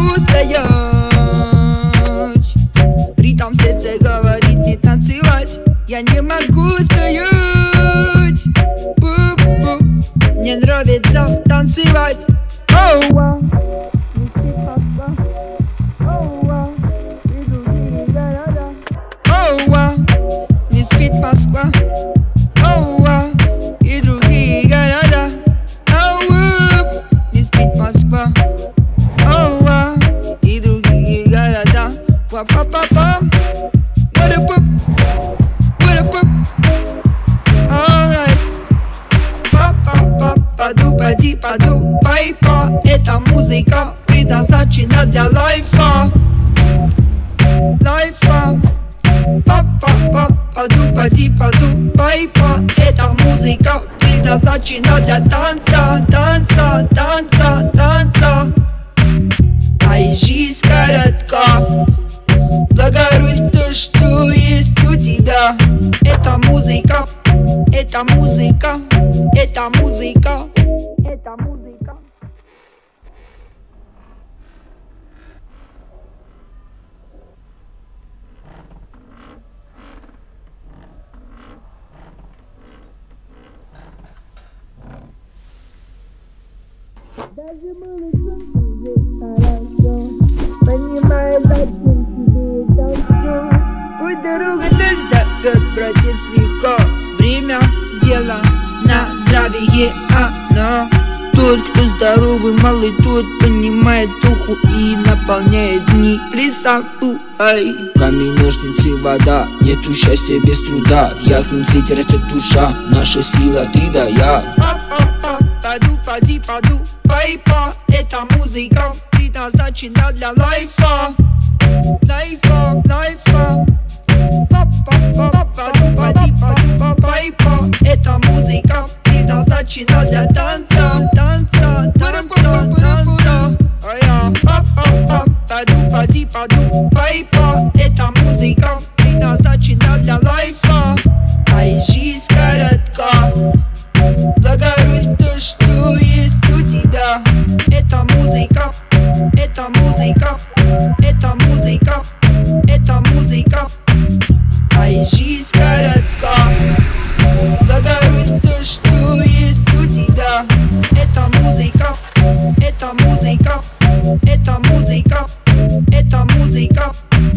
могу стоять. Ритм в сердце говорит не танцевать. Я не могу стоять. Пу-пу. Мне нравится танцевать. Оуа. Не спит Москва. Оуа. И другие города. Оуа. Не спит Москва. Оуа. И другие города. Оуа. Не спит Москва. Оуа. И другие города. Па-па-па-па. What up, up? What up, up? Alright. Па-па-па. Паду, поди, паду, пайпа. Эта музыка предназначена для лайфа. Лайфа. Па-па-па. Паду, поди, паду, пайпа. Эта музыка предназначена для танца. Танца, танца, танца. Ай, жизнь коротка. Благородь то, что есть у тебя. Это музыка. Это музыка. Это музыка. Это музыка. Даже малышом уже хорошо понимает, зачем тебе это все. Ой, дорога-то зовет, братец, легко. Время дело на здравие оно. Тот, кто здоровый, малый, тот понимает духу и наполняет дни. Присапуай. Камень, ножницы, вода. Нету счастья без труда. В ясном свете растет душа. Наша сила, ты да я. Паду, поди, паду, пайпа. Эта музыка предназначена для лайфа. Лайфа, лайфа. Паду, поди, паду, пайпа. Эта музыка предназначена для танца. Танца, танца, танца. Паду, поди, паду, пайпа. Эта музыка предназначена для лайфа. Ай, жизнь коротка. Благородь то, что есть у тебя. Это музыка. Это музыка. Это музыка. Это музыка. Ай, жизнь коротка. Благородь то, что есть у тебя. Это музыка. Это музыка. Это музыка. Это музыка.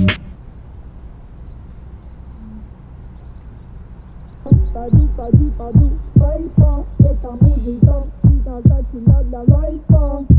Паду, паду, паду, пайпа. Это музыка предназначена для лайфа.